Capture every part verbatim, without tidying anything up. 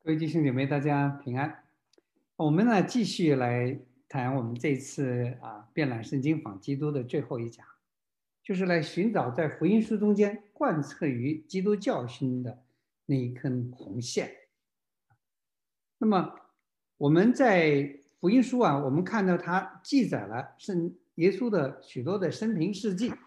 各位弟兄姐妹，大家平安。我们呢继续来谈我们这次啊遍览圣经访基督的最后一讲，就是来寻找在福音书中间贯彻于基督教训的那一根红线。那么我们在福音书啊，我们看到它记载了圣耶稣的许多的生平事迹，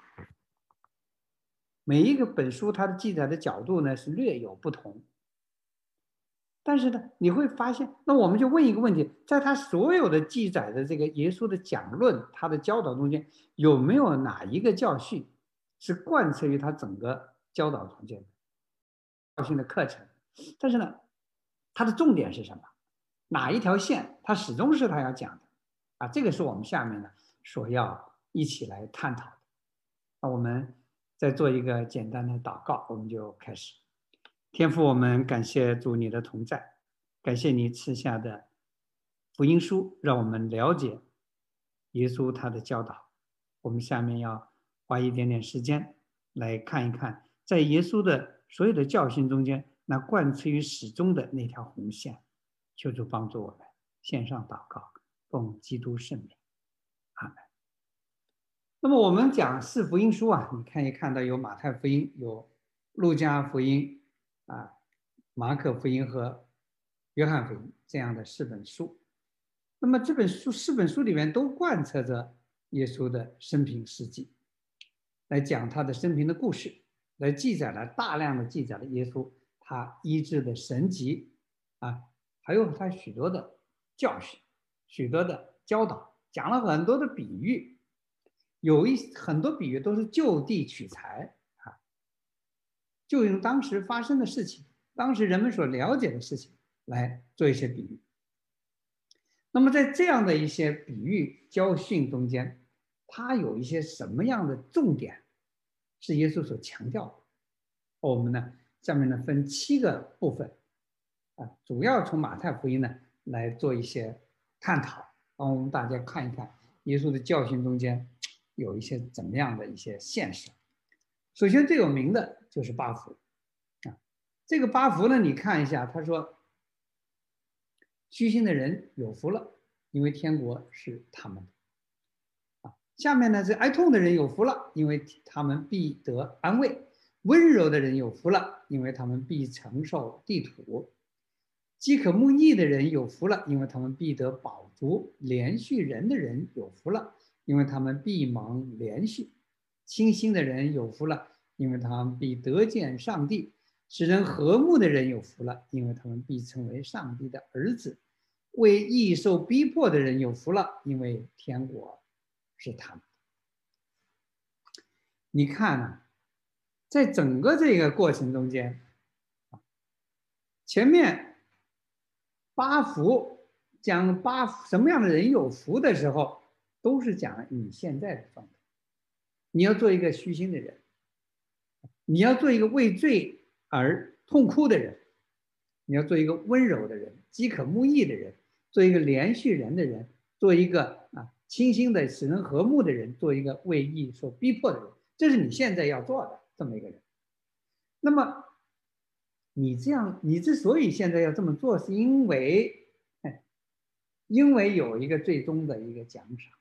每一个本书它的记载的角度呢是略有不同。但是呢，你会发现，那我们就问一个问题：在他所有的记载的这个耶稣的讲论、他的教导中间，有没有哪一个教训是贯彻于他整个教导中间的教训的课程？但是呢，它的重点是什么？哪一条线，它始终是他要讲的啊？这个是我们下面呢所要一起来探讨的。那我们再做一个简单的祷告，我们就开始。天父，我们感谢主你的同在，感谢你赐下的福音书，让我们了解耶稣他的教导。我们下面要花一点点时间来看一看，在耶稣的所有的教训中间，那贯彻于始终的那条红线。求主帮助我们，献上祷告，奉基督圣名，阿门。那么我们讲四福音书啊，你看一看到有马太福音，有路加福音啊，马可福音和约翰福音这样的四本书。那么这本书四本书里面都贯彻着耶稣的生平事迹，来讲他的生平的故事，来记载了大量的记载了耶稣他医治的神迹啊，还有他许多的教训，许多的教导，讲了很多的比喻。有一很多比喻都是就地取材啊，就用当时发生的事情，当时人们所了解的事情来做一些比喻。那么在这样的一些比喻教训中间，它有一些什么样的重点是耶稣所强调的？我们呢下面呢分七个部分啊，主要从马太福音呢来做一些探讨，让我们大家看一看耶稣的教训中间有一些怎么样的一些现实。首先最有名的就是八福啊，这个八福呢，你看一下，他说虚心的人有福了，因为天国是他们的啊。下面呢是哀痛的人有福了，因为他们必得安慰；温柔的人有福了，因为他们必承受地土；饥渴慕义的人有福了，因为他们必得饱足；连续人的人有福了，因为他们必蒙连续；清心的人有福了，因为他们必得见上帝；使人和睦的人有福了，因为他们必成为上帝的儿子；为义受逼迫的人有福了，因为天国是他们。你看啊，在整个这个过程中间，前面八福讲八什么样的人有福的时候，都是讲你现在的状态。你要做一个虚心的人，你要做一个为罪而痛哭的人，你要做一个温柔的人，饥渴慕义的人，做一个连续人的人，做一个啊清心的使人和睦的人，做一个为义所逼迫的人，这是你现在要做的这么一个人。那么你这样，你之所以现在要这么做，是因为，因为有一个最终的一个奖赏，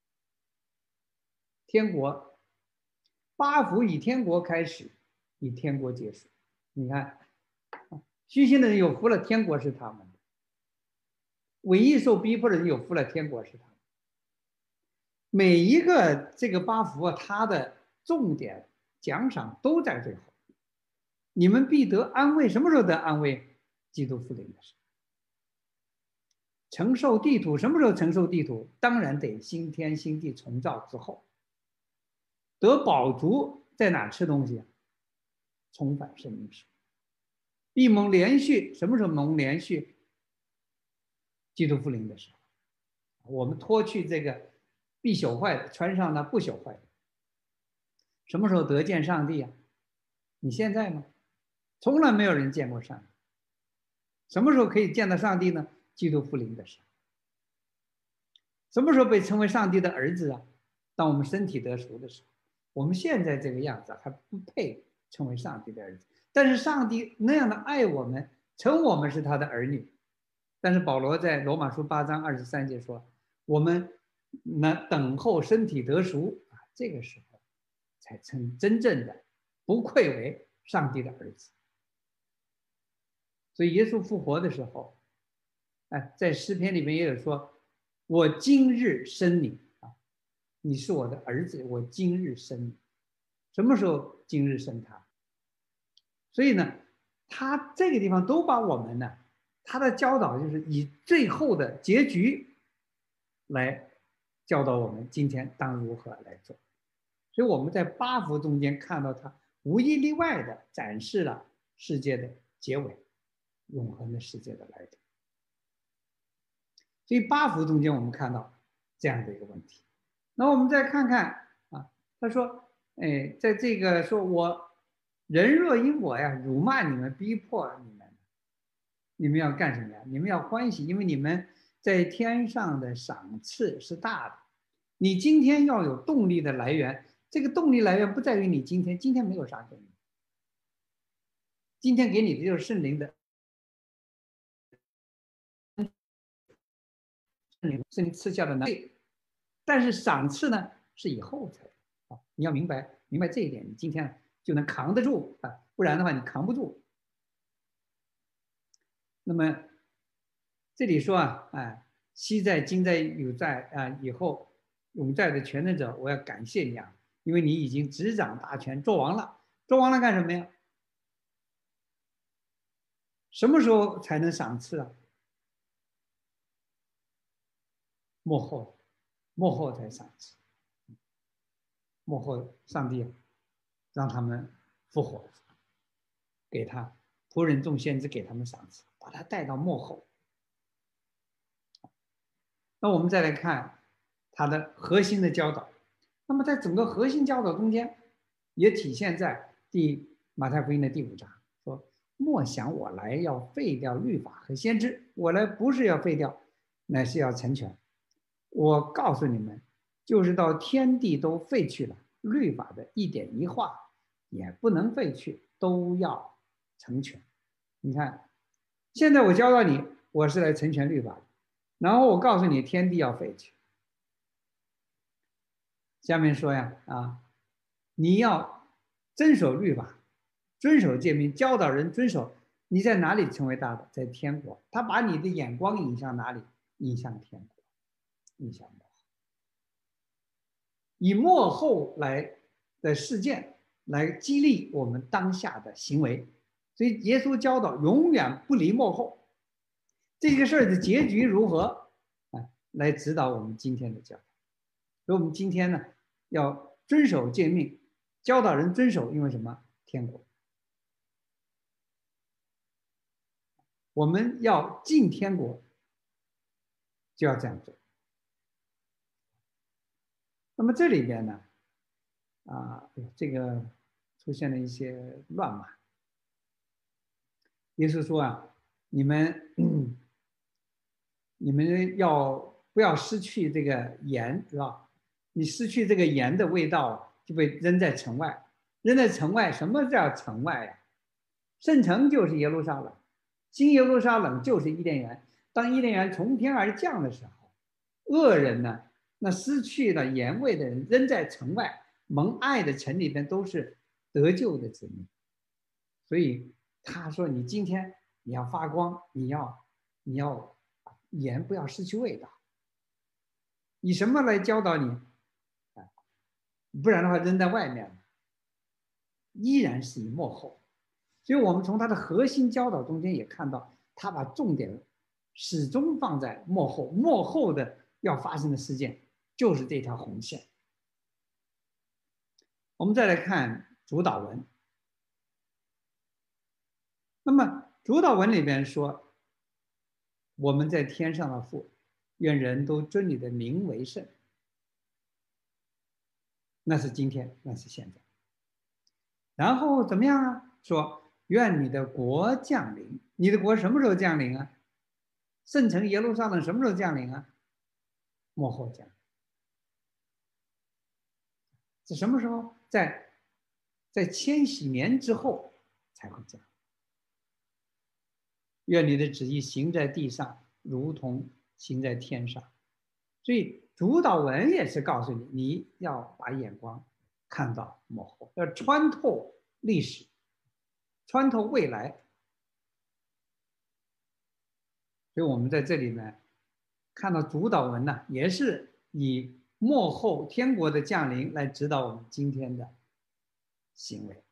天国。八福以天国开始，以天国结束。你看，虚心的人有福了，天国是他们的；为义受逼迫的人有福了，天国是他们的。每一个这个八福啊，它的重点奖赏都在最后。你们必得安慰，什么时候得安慰？基督复临的时候。承受地土，什么时候承受地土？当然得新天新地重造之后。得饱足在哪吃东西啊？重返生命时。必蒙连续，什么时候蒙连续？基督复临的时候。我们脱去这个必朽坏的，穿上那不朽坏的。什么时候得见上帝啊？你现在吗？从来没有人见过上帝。什么时候可以见到上帝呢？基督复临的时候。什么时候被称为上帝的儿子啊？当我们身体得赎的时候。我们现在这个样子还不配称为上帝的儿子，但是上帝那样的爱我们， 称我们是他的儿女。但是保罗在罗马书八章二十三节说，我们那等候身体得赎啊，这个时候才称真正的不愧为上帝的儿子。所以耶稣复活的时候，哎，在诗篇里面也有说，我今日生你啊，你是我的儿子，我今日生你。什么时候今日生他？所以呢，他这个地方都把我们呢，他的教导就是以最后的结局来教导我们今天当如何来做。所以我们在八福中间看到他无一例外的展示了世界的结尾，永恒的世界的来临。所以八福中间我们看到这样的一个问题。那我们再看看啊，他说，哎，在这个说我人若因我呀辱骂你们，逼迫你们，你们要干什么呀？你们要欢喜，因为你们在天上的赏赐是大的。你今天要有动力的来源，这个动力来源不在于你今天，今天没有啥给你，今天给你的就是圣灵的圣灵圣灵赐下的能力，但是赏赐呢是以后才啊，你要明白明白这一点，你今天就能扛得住啊，不然的话你扛不住。那么这里说啊，哎，昔在今在有在啊，以后永在的全能者，我要感谢你啊，因为你已经执掌大权，做王了。做王了干什么呀？什么时候才能赏赐啊？幕后，幕后才赏赐。幕后，上帝让他们复活，给他仆人众先知给他们赏赐，把他带到幕后。那我们再来看他的核心的教导。那么在整个核心教导中间，也体现在第马太福音的第五章，说莫想我来要废掉律法和先知，我来不是要废掉，乃是要成全。我告诉你们，就是到天地都废去了，律法的一点一画也不能废去，都要成全。你看，现在我教导你，我是来成全律法的，然后我告诉你，天地要废去。下面说呀，啊，你要遵守律法，遵守诫命，教导人遵守。你在哪里成为大的？在天国。他把你的眼光引向哪里？引向天国，引向幕后，以幕后来的事件来激励我们当下的行为。所以耶稣教导永远不离幕后，这个事儿的结局如何啊，来指导我们今天的教导。所以我们今天呢，要遵守诫命，教导人遵守，因为什么？天国。我们要进天国，就要这样做。那么这里边呢，啊，这个出现了一些乱码。耶稣说啊，你们、嗯、你们要不要失去这个盐，是吧？你失去这个盐的味道，就被扔在城外。扔在城外，什么叫城外呀？圣城就是耶路撒冷，新耶路撒冷就是伊甸园。当伊甸园从天而降的时候，恶人呢，那失去了盐味的人扔在城外，蒙爱的城里边都是得救的子民。所以他说：“你今天你要发光，你要你要盐不要失去味道。以什么来教导你？不然的话扔在外面，依然是以幕后。所以我们从他的核心教导中间也看到，他把重点始终放在幕后，幕后的要发生的事件就是这条红线。我们再来看主导文。那么主导文里边说，我们在天上的父，愿人都尊你的名为圣。那是今天，那是现在。然后怎么样啊？说愿你的国降临。你的国什么时候降临啊？圣城耶路撒冷什么时候降临啊？幕后降临。是什么时候？在在千禧年之后才会降临。 愿你的旨意行在地上，如同行在天上。所以主导文也是告诉你，你要把眼光看到幕后，要穿透历史，穿透未来。所以我们在这里呢，看到主导文呢，也是以幕后天国的降临来指导我们今天的行为。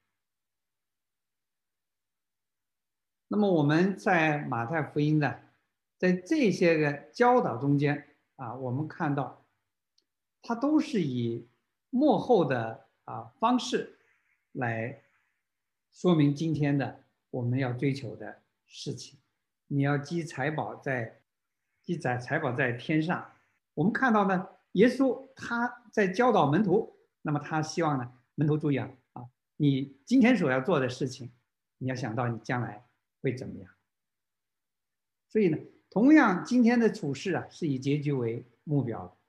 那么我们在马太福音呢，在这些个教导中间啊，我们看到，它都是以幕后的啊方式来说明今天的我们要追求的事情。你要积财宝在积攒财宝在天上。我们看到呢，耶稣他在教导门徒，那么他希望呢，门徒注意啊啊，你今天所要做的事情，你要想到你将来会怎么样。所以呢，同样今天的处事啊，是以结局为目标的。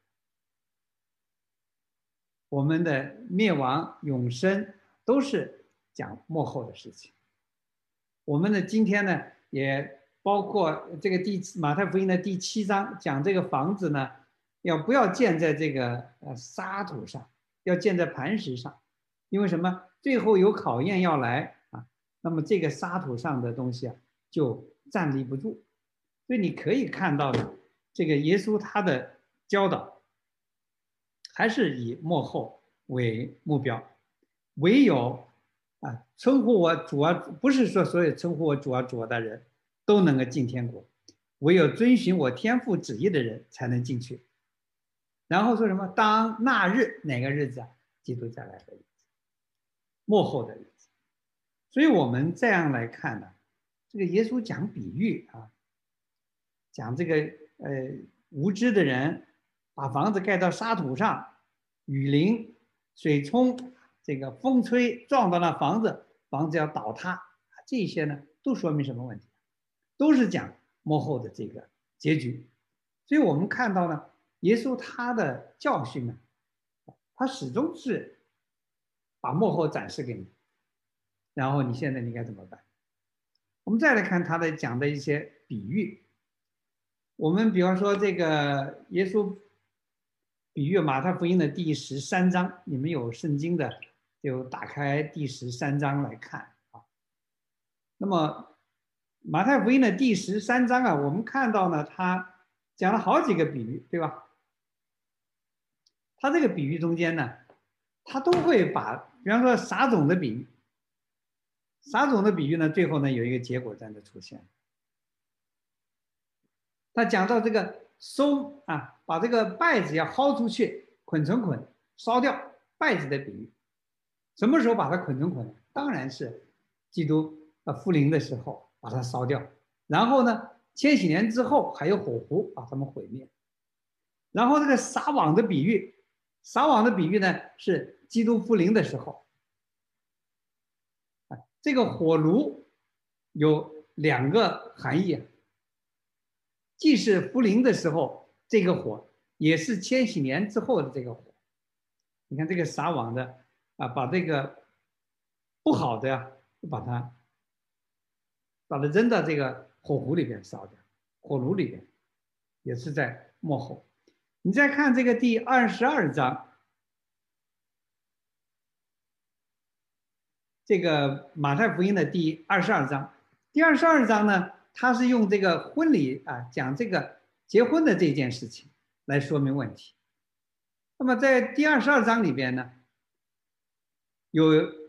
我们的灭亡、永生都是讲幕后的事情。我们的今天呢，也包括这个第马太福音的第七章讲这个房子呢，要不要建在这个呃沙土上，要建在磐石上，因为什么？最后有考验要来啊，那么这个沙土上的东西啊，就站立不住。所以你可以看到呢，这个耶稣他的教导还是以幕后为目标，唯有啊称呼我主啊，不是说所有称呼我主啊主啊的人都能够进天国，唯有遵循我天父旨意的人才能进去。然后说什么？当那日，哪个日子啊？基督再来的日子，幕后的日子。所以我们这样来看呢，这个耶稣讲比喻啊。讲这个呃无知的人把房子盖到沙土上，雨淋、水冲，这个风吹撞到那房子，房子要倒塌，这些呢都说明什么问题？都是讲幕后的这个结局。所以我们看到呢，耶稣他的教训呢，他始终是把幕后展示给你，然后你现在你该怎么办？我们再来看他的讲的一些比喻。我们比方说这个耶稣比喻马太福音的第十三章，你们有圣经的就打开第十三章来看啊。那么马太福音的第十三章啊，我们看到呢，他讲了好几个比喻，对吧？他这个比喻中间呢，他都会把，比方说撒种的比喻，撒种的比喻呢，最后呢有一个结果在那出现。他讲到这个收啊，把这个稗子要薅出去，捆成捆，烧掉稗子的比喻。什么时候把它捆成捆？当然是基督啊复临的时候把它烧掉。然后呢，千禧年之后还有火湖把它们毁灭。然后这个撒网的比喻，撒网的比喻呢是基督复临的时候。啊，这个火炉有两个含义啊。既是福临的时候，这个火也是千禧年之后的这个火。你看这个撒网的啊，把这个不好的呀，把它把它扔到这个火湖里边烧掉，火炉里边，也是在幕后。你再看这个第二十二章，这个马太福音的第二十二章，第二十二章呢？他是用这个婚礼啊，讲这个结婚的这件事情来说明问题。那么在第二十二章里边呢，有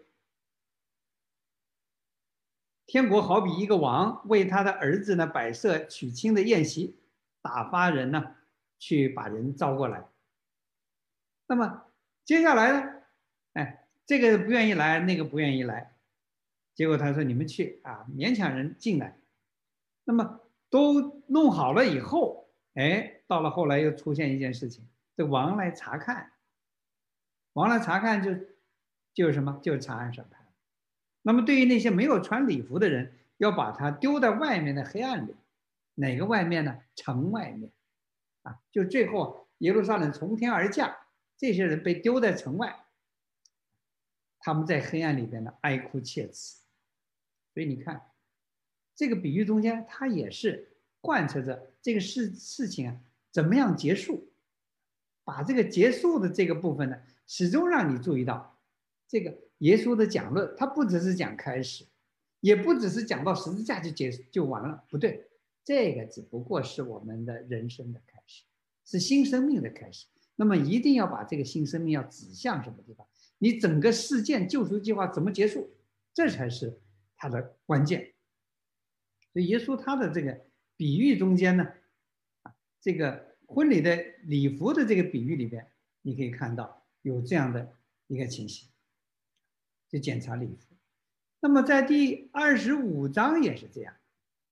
天国好比一个王为他的儿子呢摆设娶亲的宴席，打发人呢去把人招过来。那么接下来呢，哎，这个不愿意来，那个不愿意来，结果他说你们去啊，勉强人进来。那么都弄好了以后，哎，到了后来又出现一件事情，这王来查看，王来查看就就是什么，就是查案审判。那么对于那些没有穿礼服的人，要把他丢在外面的黑暗里，哪个外面呢？城外面，啊，就最后耶路撒冷从天而降，这些人被丢在城外，他们在黑暗里边呢哀哭切齿。所以你看。 这个比喻中间，它也是贯彻着这个事事情啊怎么样结束，把这个结束的这个部分呢，始终让你注意到，这个耶稣的讲论，它不只是讲开始，也不只是讲到十字架就结就完了，不对，这个只不过是我们的人生的开始，是新生命的开始。那么一定要把这个新生命要指向什么地方？你整个事件救赎计划怎么结束？这才是它的关键。所以耶稣他的这个比喻中间呢，啊，这个婚礼的礼服的这个比喻里边，你可以看到有这样的一个情形，就检查礼服。那么在第二十五章也是这样。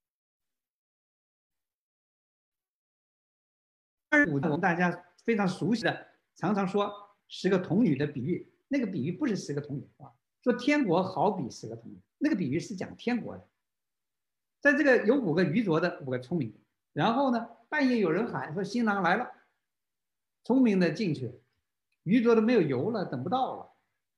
二十五章我们大家非常熟悉的，常常说十个童女的比喻，那个比喻不是十个童女啊，说天国好比十个童女，那个比喻是讲天国的。在这个有五个愚拙的，五个聪明的，然后呢，半夜有人喊说新郎来了，聪明的进去，愚拙的没有油了，等不到了。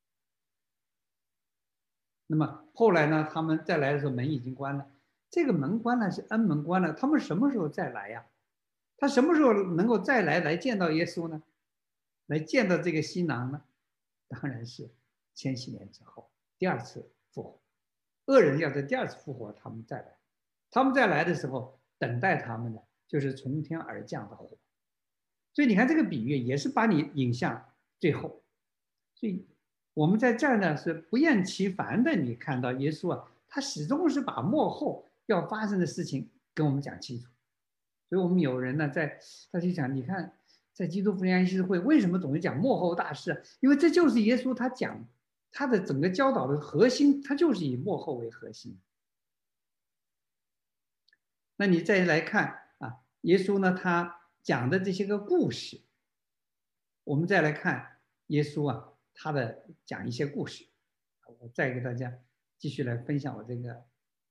那么后来呢，他们再来的时候门已经关了，这个门关了是恩门关了，他们什么时候再来呀？他什么时候能够再来来见到耶稣呢？来见到这个新郎呢？当然是千禧年之后第二次复活，恶人要在第二次复活，他们再来。他们再来的时候，等待他们的就是从天而降的火。所以你看这个比喻也是把你引向最后。所以我们在这儿呢是不厌其烦的，你看到耶稣啊，他始终是把末后要发生的事情跟我们讲清楚。所以我们有人呢在他就讲，你看在基督福音安息日会为什么总是讲末后大事？因为这就是耶稣他讲他的整个教导的核心，他就是以末后为核心。那你再来看啊，耶稣呢他讲的这些个故事，我们再来看耶稣啊他的讲一些故事，我再给大家继续来分享我这个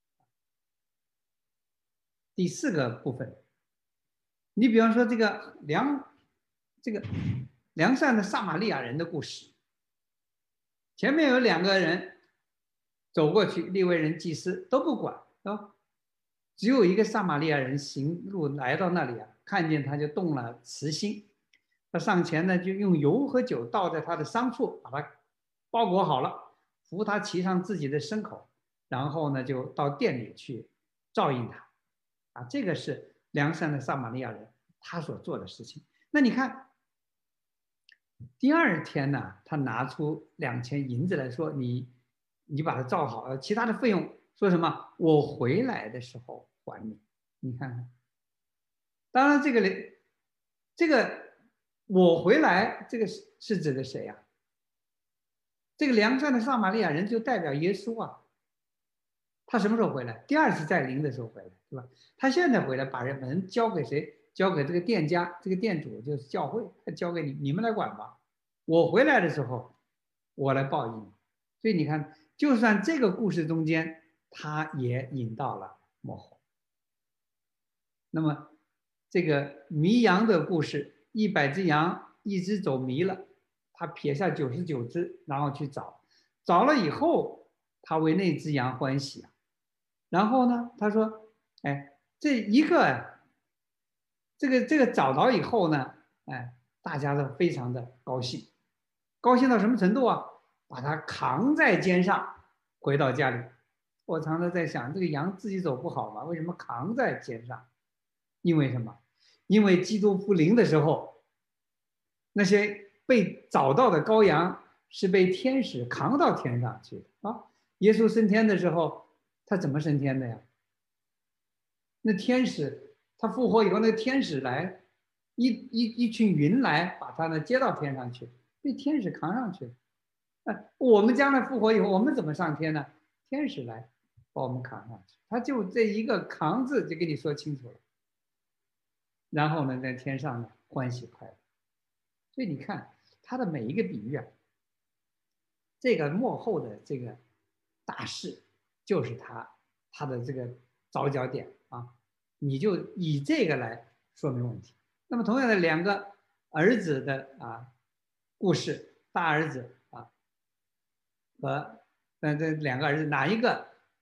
第四个部分。你比方说这个良这个良善的撒玛利亚人的故事，前面有两个人走过去，利未人祭司都不管啊，只有一个撒玛利亚人行路来到那里啊，看见他就动了慈心，他上前呢就用油和酒倒在他的伤处，把他包裹好了，扶他骑上自己的牲口，然后呢就到店里去照应他，啊，这个是良善的撒玛利亚人他所做的事情。那你看，第二天呢，他拿出两千银子来说，你你把它照好，其他的费用说什么？我回来的时候还你。你看看，当然这个这个我回来，这个是是指的谁呀、啊？这个良善的撒玛利亚人就代表耶稣啊。他什么时候回来？第二次再临的时候回来，对吧？他现在回来，把人门交给谁？交给这个店家，这个店主就是教会，交给你，你们来管吧。我回来的时候，我来报应。所以你看，就算这个故事中间，他也引到了末后。那么，这个迷羊的故事，一百只羊，一只走迷了，他撇下九十九只，然后去找，找了以后，他为那只羊欢喜啊。然后呢，他说：“哎，这一个，这个这个找到以后呢，哎，大家都非常的高兴，高兴到什么程度啊？把它扛在肩上，回到家里。我常常在想，这个羊自己走不好吗？为什么扛在肩上？因为什么？因为基督复临的时候，那些被找到的羔羊是被天使扛到天上去的啊。耶稣升天的时候。”他怎么升天的呀？那天使他复活以后，那个天使来，一一一群云来把他呢接到天上去，被天使扛上去。那我们将来复活以后，我们怎么上天呢？天使来把我们扛上去，他就这一个扛字就跟你说清楚了。然后呢，在天上呢欢喜快乐。所以你看他的每一个比喻啊，这个幕后的这个大事。就是他他的这个着脚点啊，你就以这个来说明问题。那么同样的两个儿子的啊故事，大儿子啊和那这两个儿子哪一个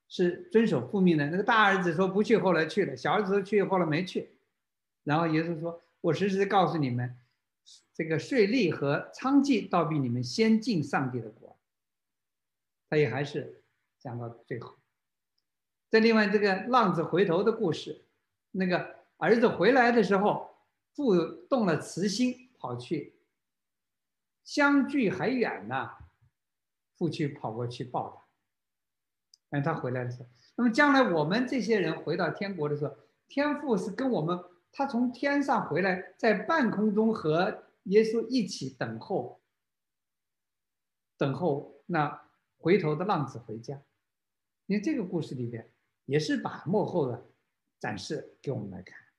是遵守父命的。那个大儿子说不去，后来去了；小儿子说去，后来没去。然后耶稣说：“我实实告诉你们，这个税吏和娼妓倒比你们先进上帝的国。”他也还是讲到最后。再另外这个浪子回头的故事，那个儿子回来的时候，父动了慈心，跑去，相距还远呢，父去跑过去抱他。但他回来的时候，那么将来我们这些人回到天国的时候，天父是跟我们，他从天上回来，在半空中和耶稣一起等候，等候那回头的浪子回家。因为这个故事里边也是把幕后的展示给我们来看。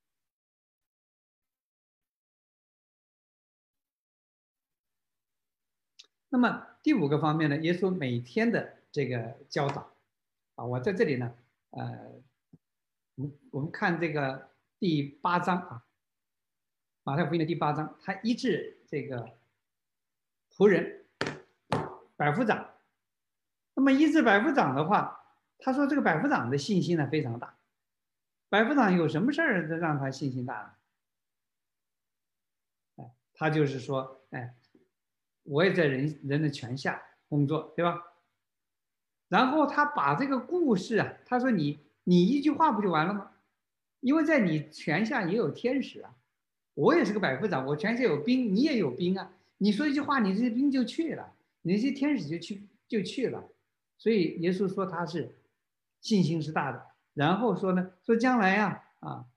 那么第五个方面呢，耶稣每天的这个教导啊，我在这里呢，呃，我们我们看这个第八章啊，马太福音的第八章，他医治这个仆人百夫长。那么医治百夫长的话，他说这个百夫长的信心呢非常大。百夫长有什么事儿让他信心大呢？哎，他就是说，哎，我也在人人的权下工作，对吧？然后他把这个故事啊，他说你你一句话不就完了吗？因为在你权下也有天使啊，我也是个百夫长，我权下有兵，你也有兵啊。你说一句话，你这些兵就去了，你这些天使就去就去了。所以耶稣说他是信心是大的。然后说呢，说将来呀啊，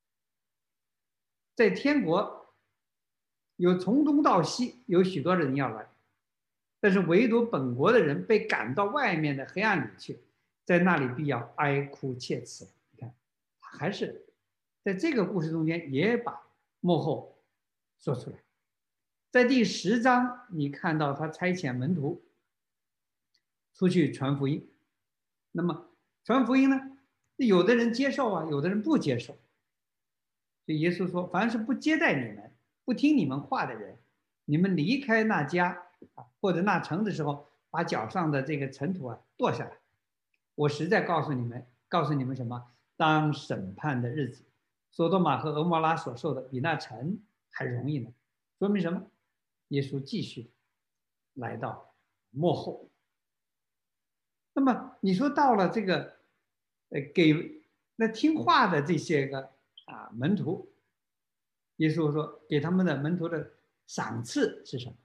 在天国有从东到西有许多人要来，但是唯独本国的人被赶到外面的黑暗里去，在那里必要哀哭切齿。你看，还是在这个故事中间也把幕后说出来。在第十章，你看到他差遣门徒出去传福音。那么传福音呢，有的人接受啊，有的人不接受。所以耶稣说，凡是不接待你们、不听你们话的人，你们离开那家啊或者那城的时候，把脚上的这个尘土啊跺下来。我实在告诉你们，告诉你们什么？当审判的日子，索多玛和俄摩拉所受的比那城还容易呢。说明什么？耶稣继续来到幕后。那么你说到了这个，呃，给那听话的这些个啊门徒，耶稣说给他们的门徒的赏赐是什么？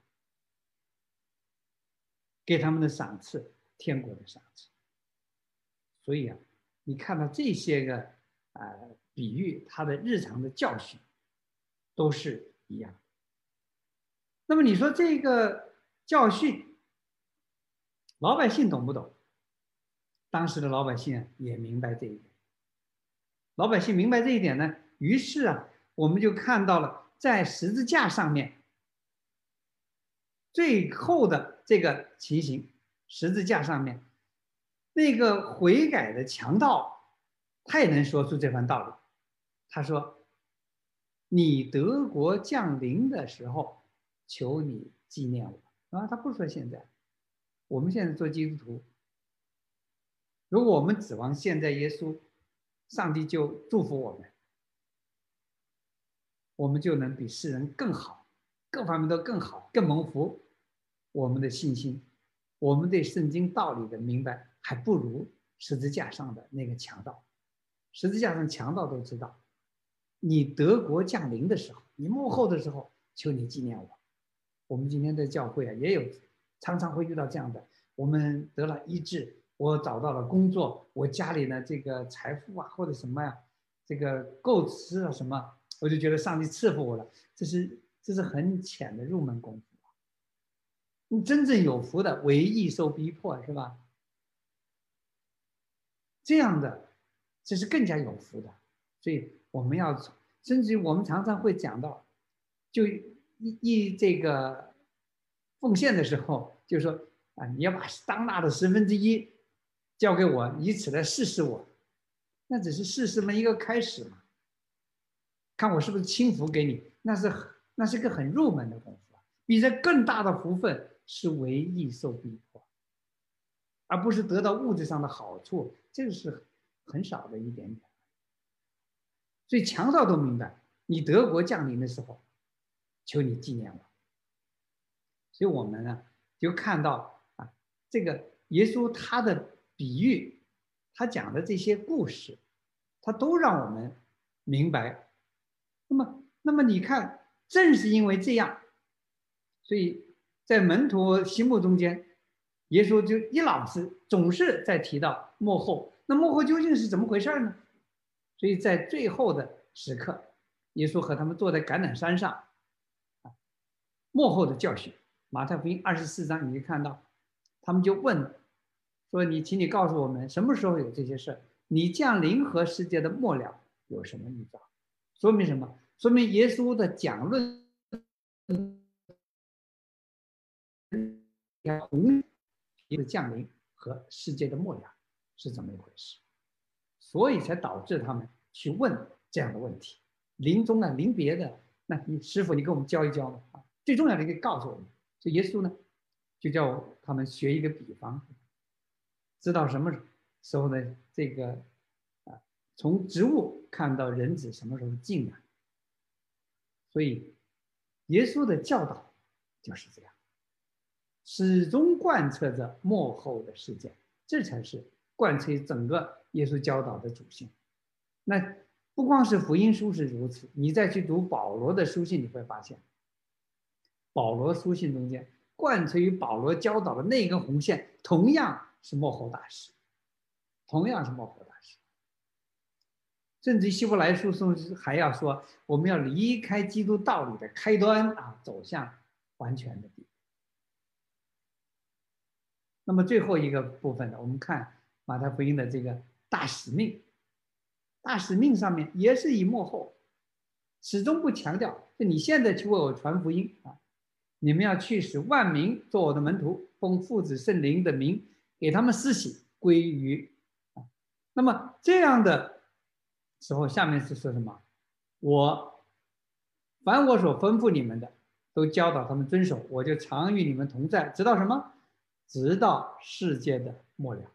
给他们的赏赐，天国的赏赐。所以啊，你看到这些个啊、呃、比喻，他的日常的教训都是一样。那么你说这个教训，老百姓懂不懂？当时的老百姓也明白这一点。老百姓明白这一点呢，于是啊，我们就看到了在十字架上面最后的这个情形，十字架上面那个悔改的强盗，他也能说出这番道理。他说：“你德国降临的时候，求你纪念我。”啊，他不说现在，我们现在做基督徒。如果我们指望现在耶稣，上帝就祝福我们，我们就能比世人更好，各方面都更好，更蒙福。我们的信心，我们对圣经道理的明白，还不如十字架上的那个强盗。十字架上强盗都知道，你德国降临的时候，你幕后的时候，求你纪念我。我们今天在教会啊，也有常常会遇到这样的，我们得了医治。我找到了工作，我家里呢这个财富啊或者什么呀，这个够吃啊什么，我就觉得上帝赐福我了。这是这是很浅的入门功夫。你真正有福的，为义受逼迫，是吧？这样的，这是更加有福的。所以我们要，甚至于我们常常会讲到，就一一这个奉献的时候，就说啊，你要把当纳的十分之一交给我，以此来试试我。那只是试试嘛，一个开始嘛，看我是不是轻浮给你。那是那是个很入门的功夫，比这更大的福分是为义受逼迫。 而不是得到物质上的好处，这个是很少的一点点。所以强盗都明白，你德国降临的时候，求你纪念我。所以我们呢就看到啊，这个耶稣他的比喻，他讲的这些故事，他都让我们明白。那么，那么你看，正是因为这样，所以在门徒心目中间，耶稣就一老是总是在提到末后。那末后究竟是怎么回事呢？所以在最后的时刻，耶稣和他们坐在橄榄山上，啊，末后的教训。马太福音二十四章，你就看到，他们就问说：“你，请你告诉我们，什么时候有这些事？你降临和世界的末了有什么预兆？”说明什么？说明耶稣的讲论，红的降临和世界的末了是怎么一回事，所以才导致他们去问这样的问题。临终呢，临别的，那你师傅，你给我们教一教吧。啊，最重要的，你告诉我们。所以耶稣呢，就叫他们学一个比方，知道什么时候呢？这个啊，从植物看到人子什么时候进来。所以，耶稣的教导就是这样，始终贯彻着末后的事件，这才是贯彻整个耶稣教导的主线。那不光是福音书是如此，你再去读保罗的书信，你会发现，保罗书信中间贯彻于保罗教导的那根红线，同样是末后大事，同样是末后大事。甚至希伯来书中还要说，我们要离开基督道理的开端啊，走向完全的地步。那么最后一个部分呢，我们看马太福音的这个大使命，大使命上面也是以末后，始终不强调，就你现在去为我传福音啊，你们要去使万民做我的门徒，奉父子圣灵的名给他们施洗，归于啊。那么这样的时候，下面是说什么？我凡我所吩咐你们的，都教导他们遵守，我就常与你们同在，直到什么？直到世界的末了。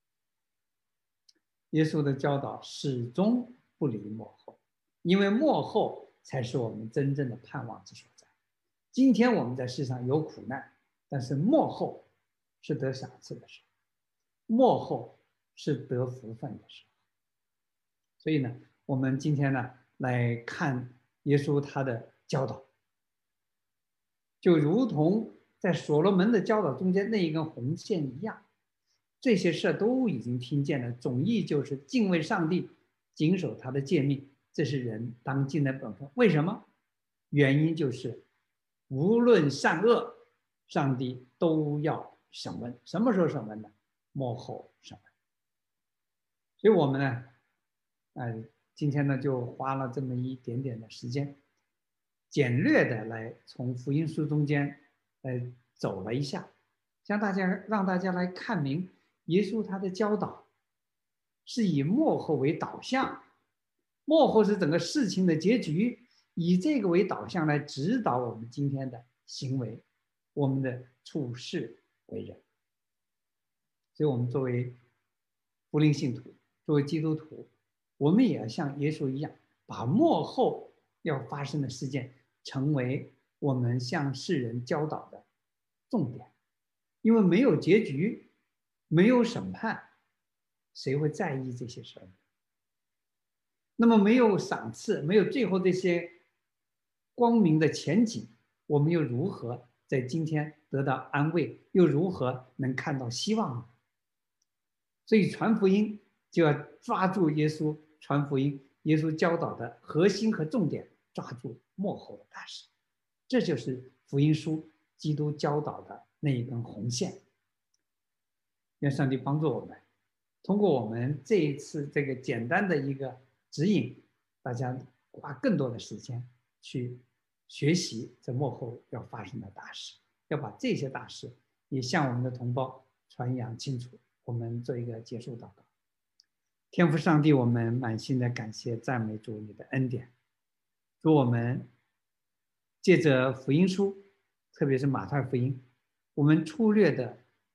耶稣的教导始终不离末后，因为末后才是我们真正的盼望之所在。今天我们在世上有苦难，但是末后是得赏赐的时候，末后是得福分的时候。所以呢，我们今天呢来看耶稣他的教导，就如同在所罗门的教导中间那一根红线一样，这些事都已经听见了。总意就是敬畏上帝，谨守他的诫命，这是人当尽的本分。为什么？原因就是无论善恶，上帝都要审问。什么时候审问呢？末后审问。所以我们呢，呃，今天呢就花了这么一点点的时间，简略的来从福音书中间呃走了一下，向大家让大家来看明耶稣他的教导是以末后为导向，末后是整个事情的结局，以这个为导向来指导我们今天的行为，我们的处事为人。所以我们作为福音信徒，作为基督徒，我们也要像耶稣一样，把末后要发生的事件成为我们向世人教导的重点。因为没有结局，没有审判，谁会在意这些事儿？那么没有赏赐，没有最后这些光明的前景，我们又如何在今天得到安慰？又如何能看到希望呢？所以传福音就要抓住耶稣传福音，耶稣教导的核心和重点，抓住末后的大事。这就是福音书基督教导的那一根红线。愿上帝帮助我们，通过我们这一次这个简单的一个指引，大家花更多的时间去学习这幕后要发生的大事，要把这些大事也向我们的同胞传扬清楚。我们做一个结束祷告。天父上帝，我们满心的感谢赞美主你的恩典，主我们借着福音书，特别是马太福音，我们粗略的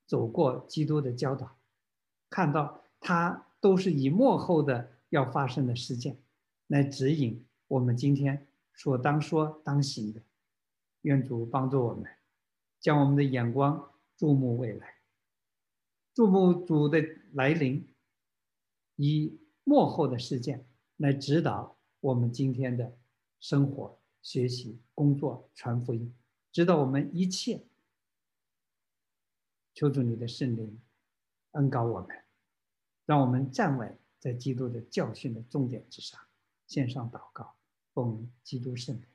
走过基督的教导，看到他都是以幕后的要发生的事件来指引我们今天所当说当行的。愿主帮助我们，将我们的眼光注目未来，注目主的来临，以幕后的事件来指导我们今天的生活、学习、工作、传福音，指导我们一切。求主你的圣灵恩膏我们，让我们站稳在基督的教训的重点之上。献上祷告，奉基督圣名。